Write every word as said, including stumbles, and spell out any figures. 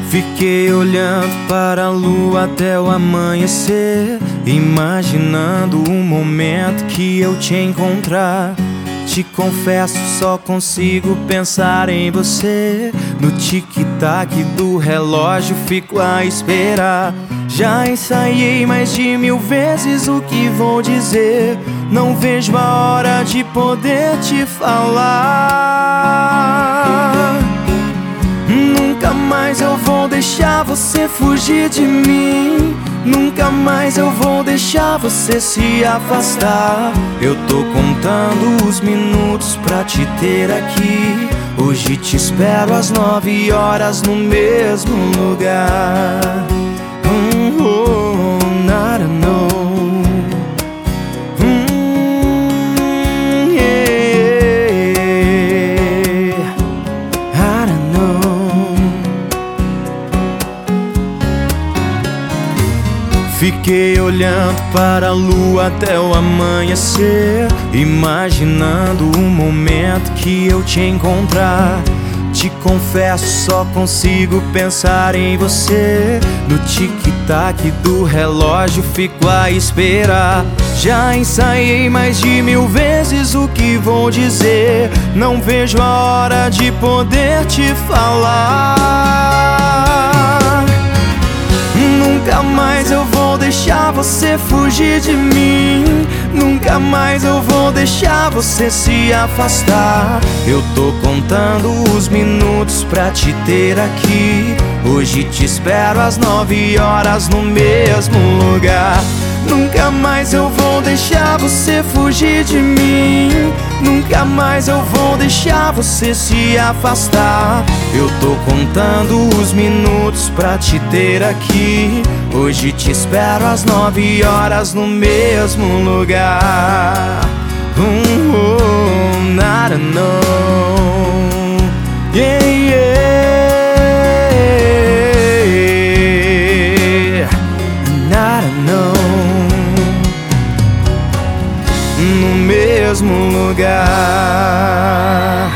Fiquei olhando para a lua até o amanhecer, imaginando o momento que eu te encontrar. Te confesso, só consigo pensar em você. No tic-tac do relógio fico a esperar. Já ensaiei mais de mil vezes o que vou dizer. Não vejo a hora de poder te falar. Nunca mais eu vou deixar você fugir de mim. Nunca mais eu vou deixar você se afastar. Eu tô contando os minutos pra te ter aqui. Hoje te espero às nove horas no mesmo lugar. Hum, oh, nada, não. Hum, yeah, I don't know. Fiquei olhando para a lua até o amanhecer, imaginando o momento que eu te encontrar. Te confesso, só consigo pensar em você. No tic-tac do relógio fico a esperar. Já ensaiei mais de mil vezes o que vou dizer. Não vejo a hora de poder te falar. Nunca mais eu vou deixar você fugir de mim. Nunca mais eu vou deixar você se afastar. Eu tô contando os minutos pra te ter aqui. Hoje te espero às nove horas no mesmo lugar. Nunca mais eu vou deixar você fugir de mim. Nunca mais eu vou deixar você se afastar. Eu tô contando os minutos pra te ter aqui. Hoje te espero às nove horas no mesmo lugar. Hum, oh, nada, não. Yeah, yeah. Nada, não. No mesmo lugar.